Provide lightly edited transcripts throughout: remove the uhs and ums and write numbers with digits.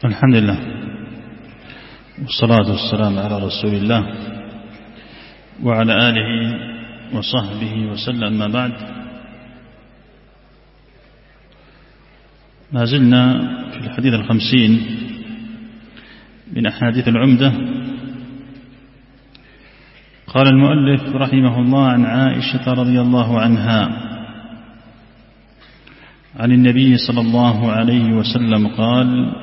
الحمد لله والصلاة والسلام على رسول الله وعلى آله وصحبه وسلم. ما بعد، ما زلنا في الحديث 50 من أحاديث العمدة. قال المؤلف رحمه الله: عن عائشة رضي الله عنها عن النبي صلى الله عليه وسلم قال: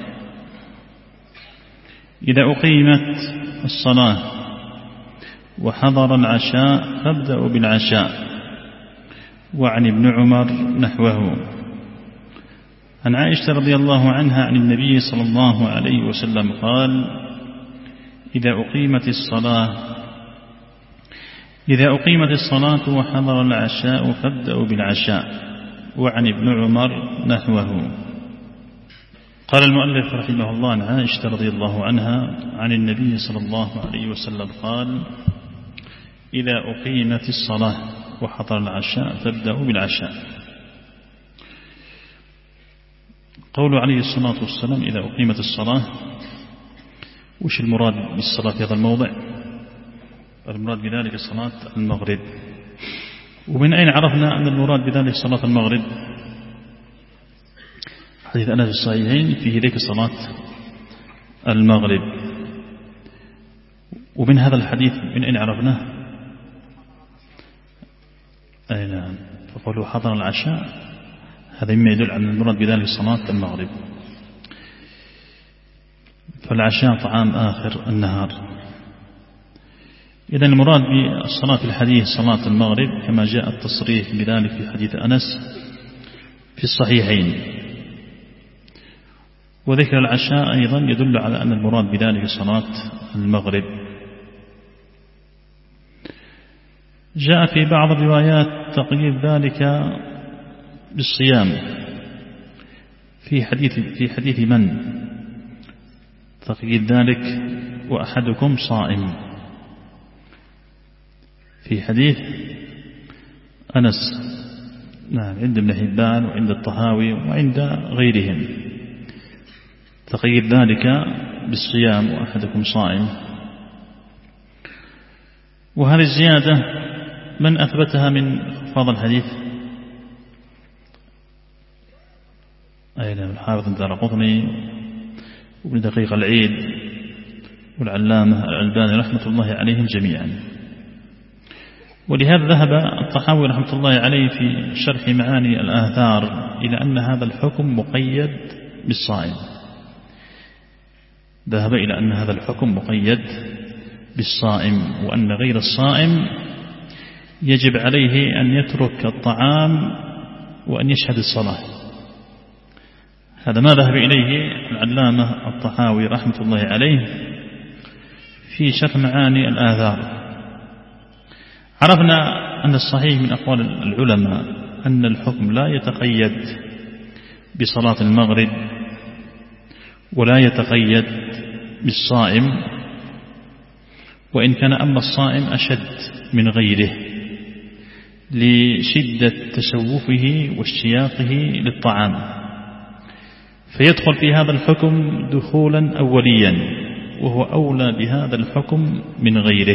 إذا أقيمت الصلاة وحضر العشاء فابدأوا بالعشاء. وعن ابن عمر نحوه. عن عائشة رضي الله عنها عن النبي صلى الله عليه وسلم قال: إذا أقيمت الصلاة وحضر العشاء فابدأوا بالعشاء. وعن ابن عمر نحوه. قال المؤلف رحمه الله: عن عائشة رضي الله عنها عن النبي صلى الله عليه وسلم قال: إذا أقيمت الصلاة وحضر العشاء فابدأوا بالعشاء. قول عليه الصلاة والسلام: إذا أقيمت الصلاة، وش المراد بالصلاة في هذا الموضع؟ المراد بذلك صلاة المغرب. ومن أين عرفنا أن المراد بذلك صلاة المغرب؟ حديث أنس الصحيحين فيه ذكر صلاة المغرب. ومن هذا الحديث من أين عرفناه؟ أي نعم، فقالوا حضر العشاء، هذا مما يدل على المراد بذلك صلاة المغرب. فالعشاء طعام آخر النهار. إذن المراد بالصلاة في الحديث صلاة المغرب، كما جاء التصريح بذلك في حديث أنس في الصحيحين. وذكر العشاء أيضا يدل على أن المراد بذلك صلاة المغرب. جاء في بعض الروايات تقييد ذلك بالصيام. في حديث من تقييد ذلك؟ وأحدكم صائم. في حديث أنس، نعم، عند ابن حبان وعند الطهاوي وعند غيرهم، تقييد ذلك بالصيام: وأحدكم صائم. وهذه الزيادة من أثبتها من حفاظ الحديث؟ الحافظ الدارقطني وابن دقيق العيد والعلامة الألباني رحمة الله عليهم جميعا. ولهذا ذهب الطحاوي رحمة الله عليه في شرح معاني الآثار إلى أن هذا الحكم مقيد بالصائم. ذهب إلى أن هذا الحكم مقيد بالصائم، وأن غير الصائم يجب عليه أن يترك الطعام وأن يشهد الصلاة. هذا ما ذهب إليه العلامة الطحاوي رحمة الله عليه في شرح معاني الآثار. عرفنا أن الصحيح من أقوال العلماء أن الحكم لا يتقيد بصلاة المغرب ولا يتقيد بالصائم، وإن كان أما الصائم أشد من غيره لشدة تشوفه واشتياقه للطعام، فيدخل في هذا الحكم دخولا أوليا، وهو أولى بهذا الحكم من غيره.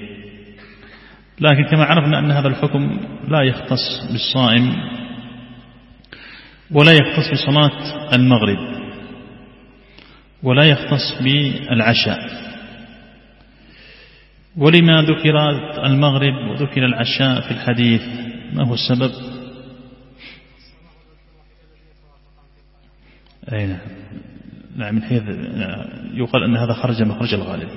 لكن كما عرفنا أن هذا الحكم لا يختص بالصائم ولا يختص بصلاة المغرب ولا يختص بالعشاء. ولما ذكر المغرب وذكر العشاء في الحديث؟ ما هو السبب؟ نعم، من حيث يقال أن هذا خرج مخرج الغالب،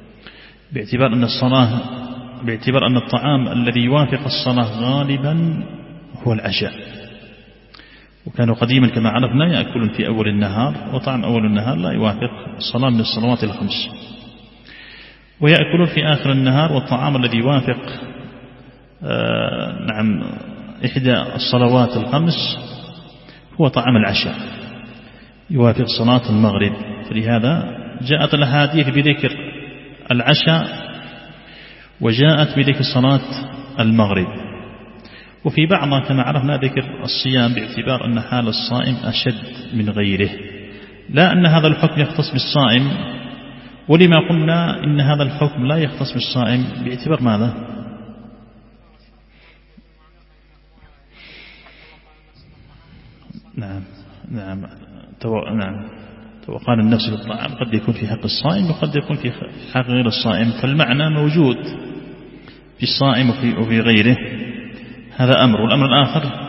باعتبار أن الطعام الذي يوافق الصلاة غالبا هو العشاء. وكانوا قديما كما عرفنا يأكلون في أول النهار، وطعام أول النهار لا يوافق الصلاة من الصلوات الخمس، ويأكلون في آخر النهار، والطعام الذي يوافق إحدى الصلوات الخمس هو طعام العشاء، يوافق صلاة المغرب. فلهذا جاءت الأحاديث بذكر العشاء وجاءت بذكر صلاة المغرب. وفي بعضها كما عرفنا ذكر الصيام باعتبار أن حال الصائم أشد من غيره، لا أن هذا الحكم يختص بالصائم. ولما قلنا إن هذا الحكم لا يختص بالصائم باعتبار ماذا؟ نعم وقال النفس بالطعام قد يكون في حق الصائم وقد يكون في حق غير الصائم، فالمعنى موجود في الصائم وفي غيره. هذا أمر. والأمر الآخر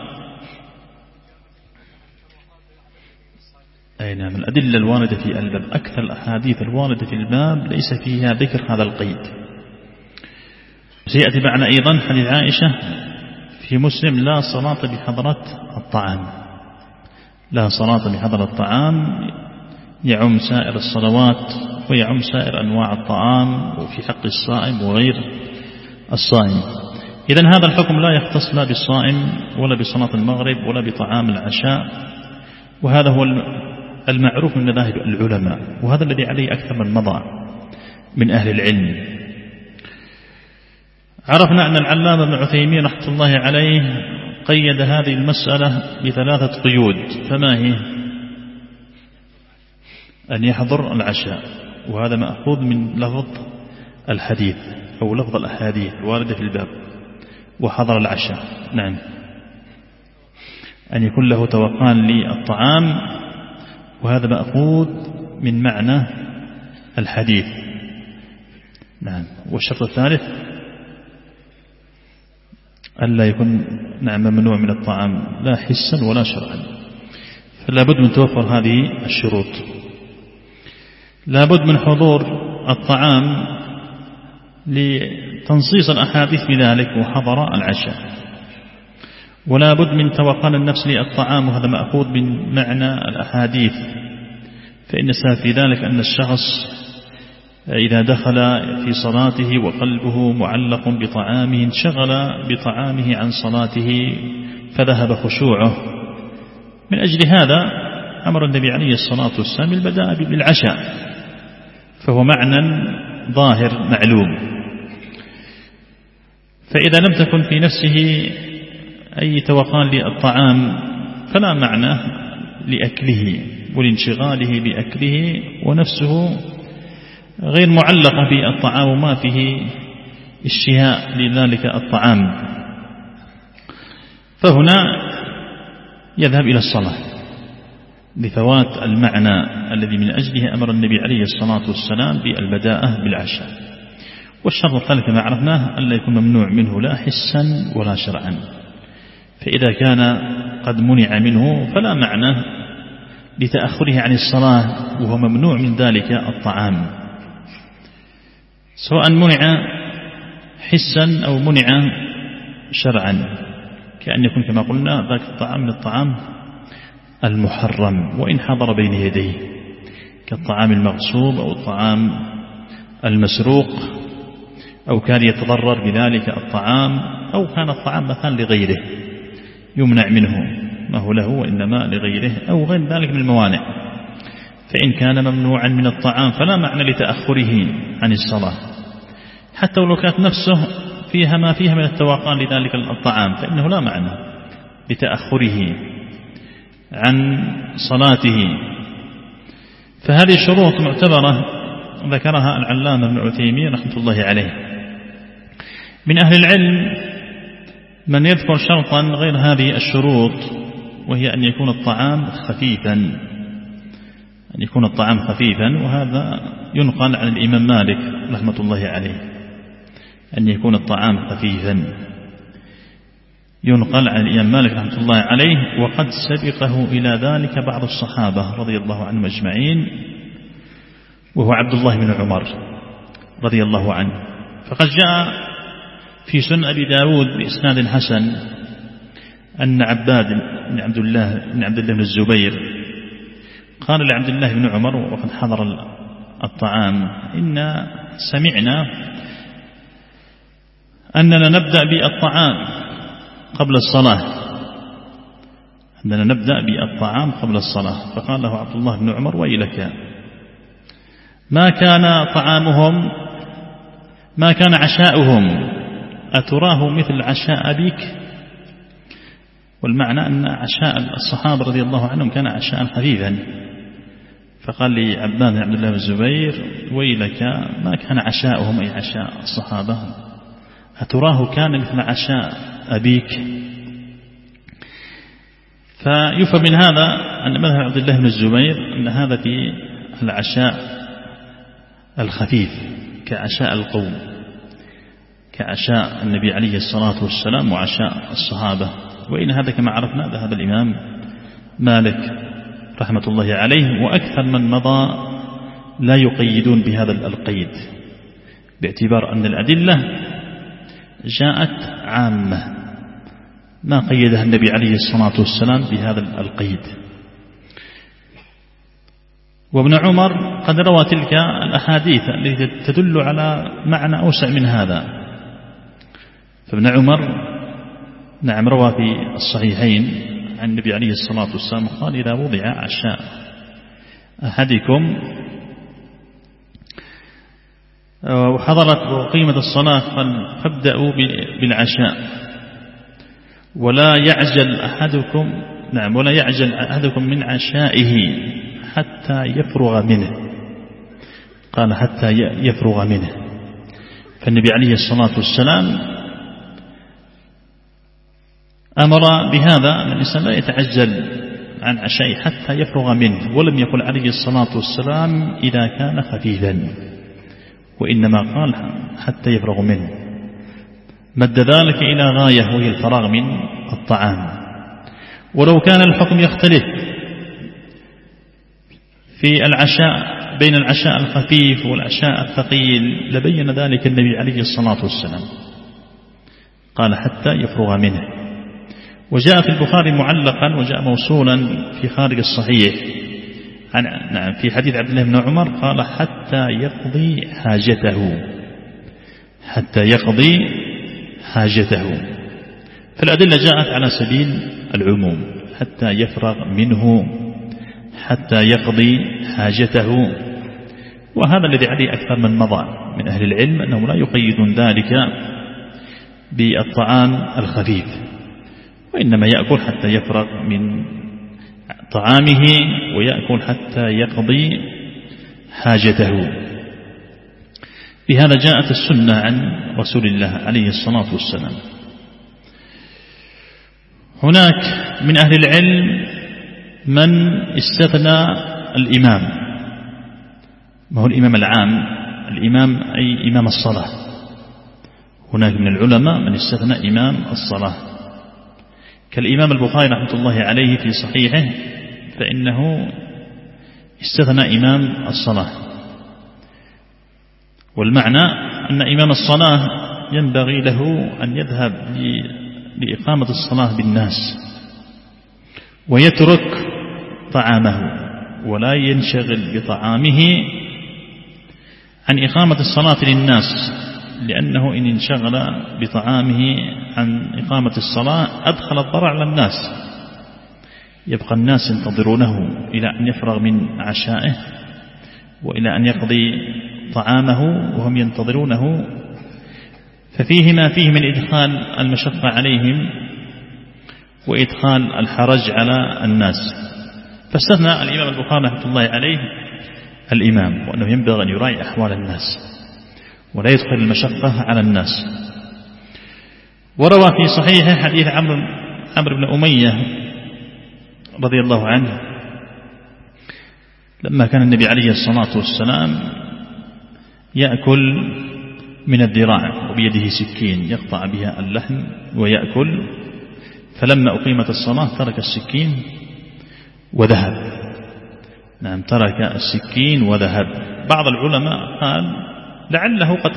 أي نعم الأدلة الواردة في الباب، أكثر الأحاديث الواردة في الباب ليس فيها ذكر هذا القيد. سيأتي معنا أيضا حديث عائشة في مسلم: لا صلاة بحضرة الطعام. لا صلاة بحضرة الطعام يعم سائر الصلوات ويعم سائر أنواع الطعام وفي حق الصائم وغير الصائم. إذن هذا الحكم لا يختص لا بالصائم ولا بصلاة المغرب ولا بطعام العشاء، وهذا هو المعروف من مذاهب العلماء، وهذا الذي عليه أكثر من مضى من أهل العلم. عرفنا أن العلامة ابن عثيمين رحمة الله عليه قيد هذه المسألة بثلاثة قيود. فما هي؟ أن يحضر العشاء، وهذا مأخوذ من لفظ الحديث أو لفظ الأحاديث الواردة في الباب، وحضر العشاء. نعم، أن يكون له توقان للطعام، وهذا مأخوذ من معنى الحديث. نعم. والشرط الثالث ألا يكون ممنوع من الطعام لا حسا ولا شرعا، فلا بد من توفر هذه الشروط. لا بد من حضور الطعام لتنصيص الأحاديث بذلك، وحضر العشاء. ولا بد من توقان النفس للطعام، وهذا مأخوذ من معنى الأحاديث، فإن السبب في ذلك أن الشخص إذا دخل في صلاته وقلبه معلق بطعامه انشغل بطعامه عن صلاته فذهب خشوعه. من أجل هذا أمر النبي عليه الصلاة والسلام بالبداء بالعشاء، فهو معنى ظاهر معلوم. فإذا لم تكن في نفسه أي توقان للطعام فلا معنى لأكله ولانشغاله بأكله، ونفسه غير معلقة بالطعام وما فيه اشتهاء لذلك الطعام، فهنا يذهب إلى الصلاة لفوات المعنى الذي من أجله أمر النبي عليه الصلاة والسلام بالبداءة بالعشاء. والشرط الثالث ما عرفناه ألا يكون ممنوع منه لا حسا ولا شرعا، فإذا كان قد منع منه فلا معنى لتأخره عن الصلاة وهو ممنوع من ذلك الطعام، سواء منع حسا أو منع شرعا، كأن يكون كما قلنا ذاك الطعام من الطعام المحرم وإن حضر بين يديه، كالطعام المغصوب أو الطعام المسروق، أو كان يتضرر بذلك الطعام، أو كان الطعام مثلا لغيره يمنع منه ما هو له وإنما لغيره، أو غير ذلك من الموانع. فإن كان ممنوعا من الطعام فلا معنى لتأخره عن الصلاة، حتى ولو كانت نفسه فيها ما فيها من التوقان لذلك الطعام، فإنه لا معنى لتأخره عن صلاته. فهذه الشروط معتبرة ذكرها العلامة ابن عثيمين رحمة الله عليه. من أهل العلم من يذكر شرطا غير هذه الشروط، وهي أن يكون الطعام خفيفا، أن يكون الطعام خفيفا، وهذا ينقل عن الإمام مالك رحمة الله عليه أن يكون الطعام خفيفا، ينقل عن الإمام مالك رحمة الله عليه. وقد سبقه إلى ذلك بعض الصحابة رضي الله عنهم أجمعين، وهو عبد الله بن عمر رضي الله عنه. فقد جاء في سنن أبي داود بإسناد حسن أن عباد بن عبد الله بن الزبير قال لعبد الله بن عمر وقد حضر الطعام: إن سمعنا أننا نبدأ بالطعام قبل الصلاة، أننا نبدأ بالطعام قبل الصلاة. فقال له عبد الله بن عمر: ويلك، ما كان طعامهم، ما كان عشاؤهم، أتراه مثل عشاء أبيك؟ والمعنى أن عشاء الصحابة رضي الله عنهم كان عشاء خفيفا، فقال لي عبان عبد الله بن الزبير ويلك ما كان عشاؤهم أي عشاء الصحابة، أتراه كان مثل عشاء أبيك؟ فيفهم من هذا أن مذهب عبد الله بن الزبير أن هذا في العشاء الخفيف كعشاء القوم، كعشاء النبي عليه الصلاة والسلام وعشاء الصحابة. وإن هذا كما عرفنا ذهب الإمام مالك رحمة الله عليه وأكثر من مضى لا يقيدون بهذا القيد، باعتبار أن الأدلة جاءت عامة ما قيدها النبي عليه الصلاة والسلام بهذا القيد. وابن عمر قد روى تلك الأحاديث التي تدل على معنى أوسع من هذا. فابن عمر نعم روى في الصحيحين عن النبي عليه الصلاة والسلام قال إذا وضع عشاء أحدكم وحضرت وقيمة الصلاة فابدأوا بالعشاء ولا يعجل أحدكم من عشائه حتى يفرغ منه. قال حتى يفرغ منه. فالنبي عليه الصلاة والسلام أمر بهذا أن الإنسان لا يتعجل عن عشائه حتى يفرغ منه، ولم يقل عليه الصلاة والسلام إذا كان خفيفا، وإنما قال حتى يفرغ منه، مد ذلك إلى غاية وهي الفراغ من الطعام. ولو كان الحكم يختلف في العشاء بين العشاء الخفيف والعشاء الثقيل لبين ذلك النبي عليه الصلاة والسلام، قال حتى يفرغ منه. وجاء في البخاري معلقا وجاء موصولا في خارج الصحيح في حديث عبد الله بن عمر قال حتى يقضي حاجته. فالأدلة جاءت على سبيل العموم، حتى يفرغ منه، حتى يقضي حاجته. وهذا الذي عليه أكثر من مضى من أهل العلم أنهم لا يقيدون ذلك بالطعام الخفيف، وإنما يأكل حتى يفرغ من طعامه ويأكل حتى يقضي حاجته. بهذا جاءت السنة عن رسول الله عليه الصلاة والسلام. هناك من أهل العلم من استثنى الإمام، ما هو الإمام العام، الإمام أي إمام الصلاة. هناك من العلماء من استثنى إمام الصلاة كالإمام البخاري رحمة الله عليه في صحيحه، فإنه استثنى إمام الصلاة. والمعنى أن إمام الصلاة ينبغي له أن يذهب لإقامة الصلاة بالناس ويترك طعامه ولا ينشغل بطعامه عن إقامة الصلاة للناس، لأنه إن انشغل بطعامه عن إقامة الصلاة أدخل الضرر على الناس، يبقى الناس ينتظرونه إلى أن يفرغ من عشائه وإلى أن يقضي طعامه وهم ينتظرونه، ففيه ما فيه من إدخال المشقة عليهم وإدخال الحرج على الناس. فاستثنى الإمام البخاري رحمة الله عليه الإمام، وأنه ينبغي أن يراعي أحوال الناس ولا يدخل المشقة على الناس. وروى في صحيحه حديث عمرو بن أمية رضي الله عنه لما كان النبي عليه الصلاة والسلام يأكل من الذراع وبيده سكين يقطع بها اللحم ويأكل، فلما أقيمت الصلاة ترك السكين وذهب. نعم، ترك السكين وذهب. بعض العلماء قال لعله قد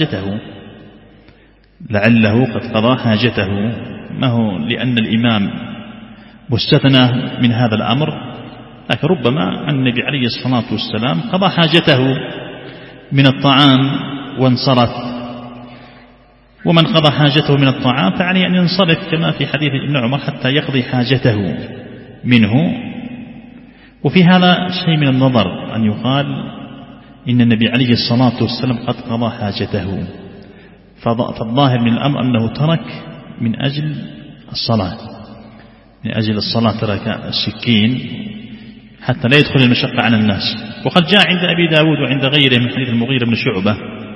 قضى حاجته، ما هو لأن الإمام مستثنى من هذا الأمر، لكن ربما النبي عليه الصلاة والسلام قضى حاجته من الطعام وانصرف، ومن قضى حاجته من الطعام فعليه أن ينصرف كما في حديث ابن عمر حتى يقضي حاجته منه. وفي هذا شيء من النظر أن يقال إن النبي عليه الصلاة والسلام قد قضى حاجته، فالظاهر من الأمر أنه ترك من أجل الصلاة، ترك السكين حتى لا يدخل المشقة على الناس. وقد جاء عند أبي داود وعند غيره من حديث المغيرة بن شعبة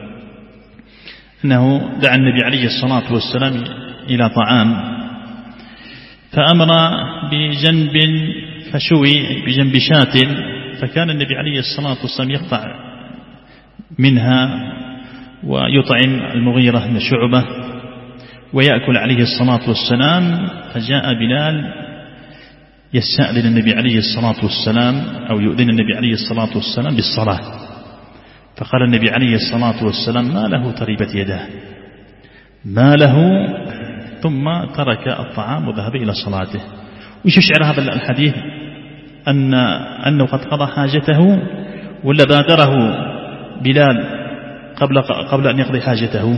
أنه دعا النبي عليه الصلاة والسلام إلى طعام فأمر بجنب فشوي بجنب شاة، فكان النبي عليه الصلاة والسلام يقطع منها ويطعم المغيرة بن شعبة ويأكل عليه الصلاة والسلام. فجاء بلال يستأذن النبي عليه الصلاة والسلام أو يؤذن النبي عليه الصلاة والسلام بالصلاة، فقال النبي عليه الصلاة والسلام: ما له تربت يداه، ما له، ثم ترك الطعام وذهب إلى صلاته. وش يشعر هذا الحديث؟ أنه قد قضى حاجته، ولا بادره بلال قبل أن يقضي حاجته؟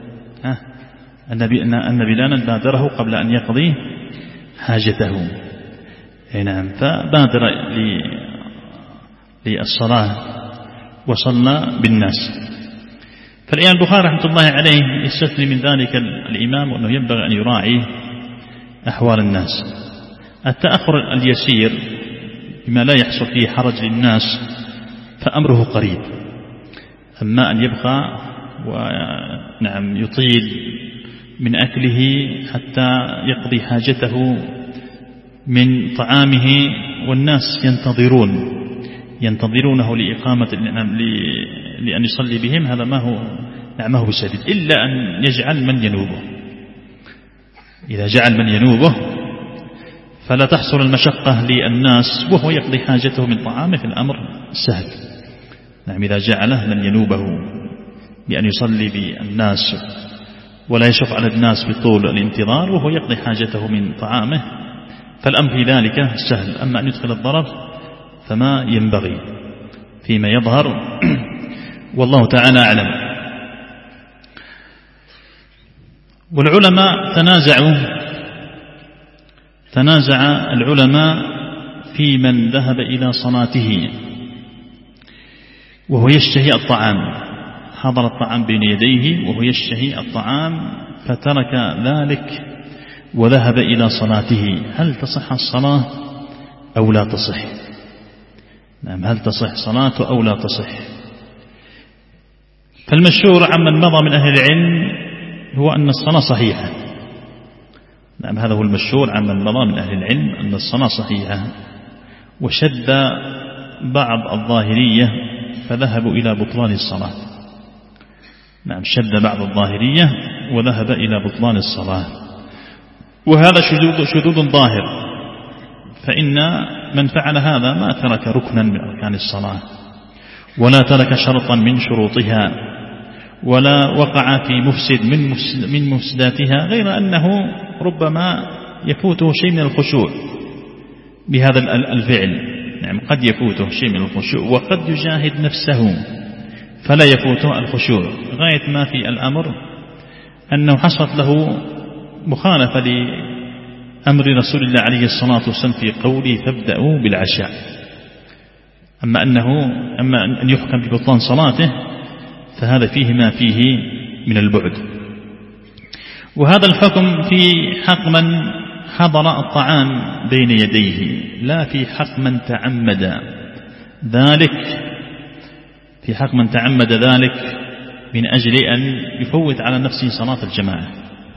أن بلالا بادره قبل أن يقضي حاجته. نعم، فبادر للصلاة وصلى بالناس. فالإمام البخاري رحمة الله عليه يستثني من ذلك الإمام أنه ينبغي أن يراعي أحوال الناس. التأخر اليسير بما لا يحصل فيه حرج للناس فأمره قريب، أما أن يبقى ونعم يطيل من أكله حتى يقضي حاجته من طعامه والناس ينتظرونه لإقامة لأن يصلي بهم، هذا ما هو بسديد، إلا أن يجعل من ينوبه. إذا جعل من ينوبه فلا تحصل المشقة للناس وهو يقضي حاجته من طعامه، في الأمر سهل. نعم، إذا جعله من ينوبه بأن يصلي بالناس ولا يشق على الناس بطول الانتظار وهو يقضي حاجته من طعامه، فالأمر في ذلك سهل. أما أن يدخل الضرر فما ينبغي فيما يظهر والله تعالى أعلم. والعلماء تنازع العلماء في من ذهب إلى صلاته وهو يشتهي الطعام، حضر الطعام بين يديه وهو يشتهي الطعام فترك ذلك وذهب إلى صلاته، هل تصح الصلاة أو لا تصح؟ نعم، هل تصح صلاته أو لا تصح؟ فالمشهور عمن مضى من أهل العلم هو أن الصلاة صحيحة. نعم، هذا هو المشهور عمن مضى من أهل العلم أن الصلاة صحيحة. وشد بعض الظاهرية فذهبوا إلى بطلان الصلاة. نعم، شد بعض الظاهرية وذهب إلى بطلان الصلاة، وهذا شذوذ ظاهر، فإن من فعل هذا ما ترك ركنا من أركان الصلاة ولا ترك شرطا من شروطها ولا وقع في مفسد من مفسداتها، غير أنه ربما يفوته شيء من الخشوع بهذا الفعل. يعني قد يفوته شيء من الخشوع وقد يجاهد نفسه فلا يفوته الخشوع، غاية ما في الأمر أنه حصلت له مخالفة لأمر رسول الله عليه الصلاة والسلام في قوله فابدأوا بالعشاء. أما أن يحكم ببطلان صلاته فهذا فيه ما فيه من البعد. وهذا الحكم في حق من حضر الطعام بين يديه، لا في حق من تعمد ذلك، في حق من تعمد ذلك من أجل أن يفوت على نفسه صلاة الجماعة.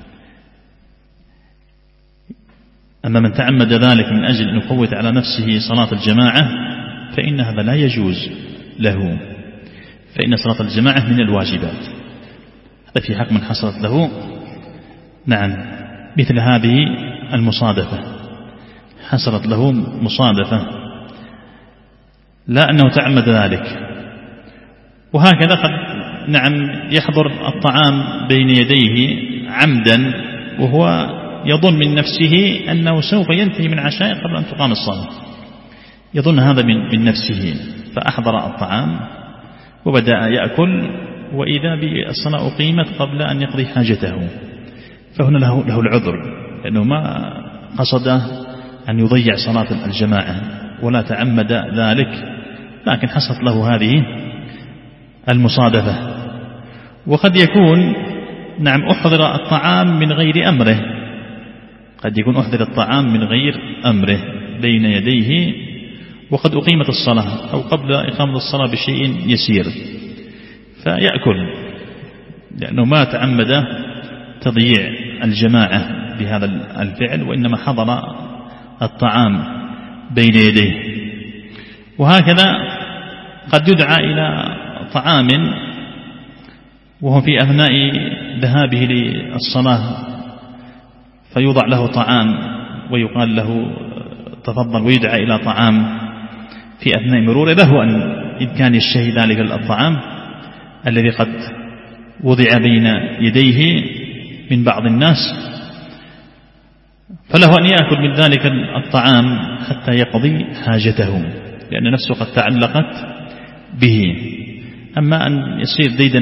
أما من تعمد ذلك من أجل أن يفوت على نفسه صلاة الجماعة فإن هذا لا يجوز له، فإن صلاة الجماعة من الواجبات. هذا في حق من حصلت له نعم مثل هذه المصادفة، حصلت له مصادفة لا أنه تعمد ذلك. وهكذا قد نعم يحضر الطعام بين يديه عمدا وهو يظن من نفسه أنه سوف ينتهي من عشاء قبل أن تقام الصلاة، يظن هذا من نفسه، فأحضر الطعام وبدأ يأكل وإذا بالصلاة أقيمت قبل أن يقضي حاجته، فهنا له العذر، لأنه ما قصد أن يضيع صلاة الجماعة ولا تعمد ذلك، لكن حصلت له هذه المصادفة. وقد يكون نعم أحضر الطعام من غير أمره، قد يكون أحضر الطعام من غير أمره بين يديه وقد أقيمت الصلاة أو قبل إقامة الصلاة بشيء يسير فيأكل، لأنه ما تعمد تضييع الجماعة بهذا الفعل، وإنما حضر الطعام بين يديه. وهكذا قد يدعى إلى طعام وهو في أثناء ذهابه للصلاة، فيوضع له طعام ويقال له تفضل، ويدعى إلى طعام في أثناء مروره، له أن إن كان يشتهي ذلك الطعام الذي قد وضع بين يديه من بعض الناس، فله أن يأكل من ذلك الطعام حتى يقضي حاجته، لأن نفسه قد تعلقت به. أما أن يصير ديدن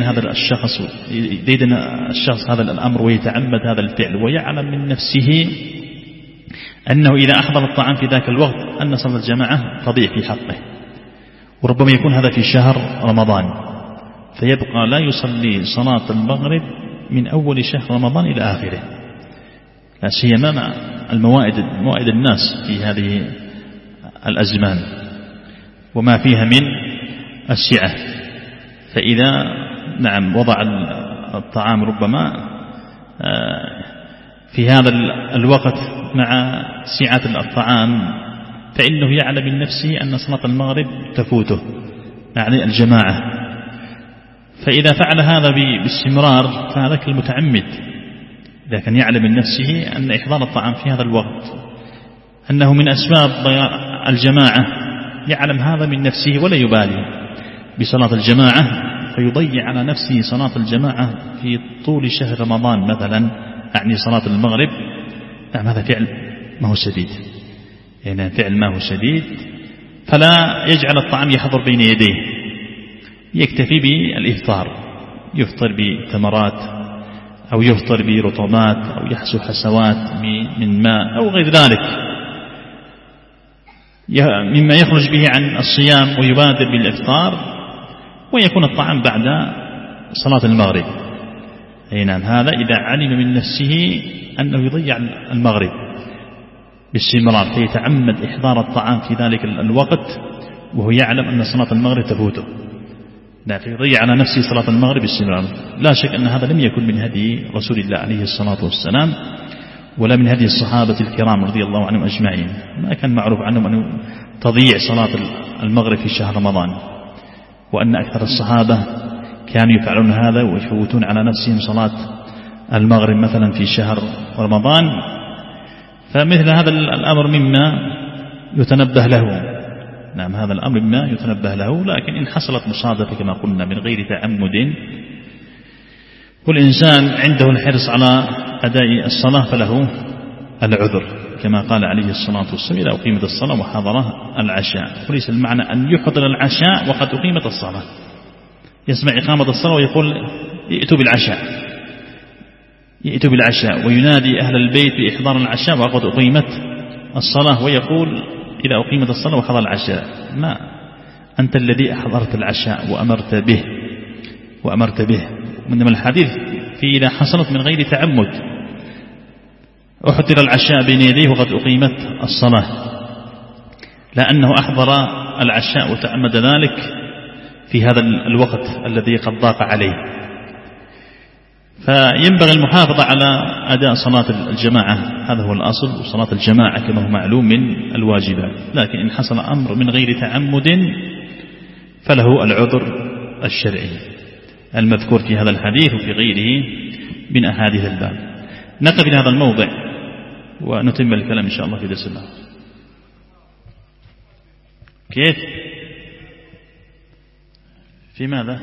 الشخص هذا الأمر ويتعمد هذا الفعل ويعلم من نفسه أنه إذا أحضر الطعام في ذاك الوقت أن صلاة الجماعة تضيع في حقه، وربما يكون هذا في شهر رمضان، فيبقى لا يصلي صلاة المغرب من أول شهر رمضان إلى آخره، لا سيما مع موائد الناس في هذه الأزمان وما فيها من السعة. فإذا وضع الطعام ربما في هذا الوقت مع سعة الطعام، فإنه يعلم من نفسه أن صلاة المغرب تفوته يعني الجماعة، فإذا فعل هذا باستمرار فهذا كالمتعمد. إذا كان يعلم من نفسه أن إحضار الطعام في هذا الوقت أنه من أسباب ضياع الجماعة، يعلم هذا من نفسه ولا يبالي بصلاة الجماعة، فيضيع على نفسه صلاة الجماعة في طول شهر رمضان مثلا، يعني صلاة المغرب. هذا فعل ما هو سديد، يعني فعل ما هو سديد. فلا يجعل الطعام يحضر بين يديه، يكتفي بالإفطار، يفطر بتمرات أو يفطر برطبات أو يحسو حسوات من ماء أو غير ذلك مما يخرج به عن الصيام، ويبادر بالإفطار، ويكون الطعام بعد صلاة المغرب. هذا إذا علم من نفسه أنه يضيع المغرب باستمرار، فيتعمد إحضار الطعام في ذلك الوقت وهو يعلم أن صلاة المغرب تفوته، فيضيع على نفسه صلاة المغرب باستمرار. لا شك أن هذا لم يكن من هدي رسول الله عليه الصلاة والسلام، ولا من هدي الصحابة الكرام رضي الله عنهم أجمعين. ما كان معروف عنهم أن تضيع صلاة المغرب في شهر رمضان، وأن أكثر الصحابة كانوا يفعلون هذا ويفوتون على نفسهم صلاة المغرب مثلا في شهر رمضان. فمثل هذا الأمر مما يتنبه له، هذا الأمر مما يتنبه له. لكن إن حصلت مصادفة كما قلنا من غير تعمد، والإنسان عنده الحرص على أداء الصلاة فله العذر، كما قال عليه الصلاة والسلام: إذا أقيمت الصلاة وحضره العشاء. وليس المعنى أن يحضر العشاء وقد أقيمت الصلاة، يسمع إقامة الصلاة ويقول ائتوا بالعشاء، وينادي أهل البيت بإحضار العشاء وقد أقيمت الصلاة، ويقول إذا أقيمت الصلاة وحضر العشاء. ما أنت الذي أحضرت العشاء وأمرت به. وإنما الحديث في إذا حصلت من غير تعمد، أحضر العشاء بين يديه وقد أقيمت الصلاة، لأنه أحضر العشاء وتعمد ذلك في هذا الوقت الذي قد ضاق عليه. فينبغي المحافظة على أداء صلاة الجماعة، هذا هو الأصل، وصلاة الجماعة كما هو معلوم من الواجبات. لكن إن حصل أمر من غير تعمد فله العذر الشرعي المذكور في هذا الحديث وفي غيره من أحاديث الباب. نقف إلى هذا الموضع ونتم الكلام إن شاء الله في درس الله. كيف؟ في ماذا؟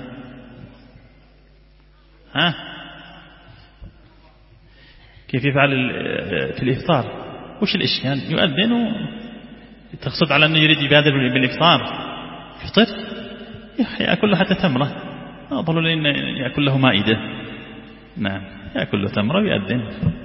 كيف يفعل في الإفطار؟ وش الإشكال؟ يؤذن تقصد على أنه يريد يبادر بالإفطار، يفطر يأكل له حتى تمرة، أظن أن يأكل له مائدة، يأكل له تمرة ويؤذن.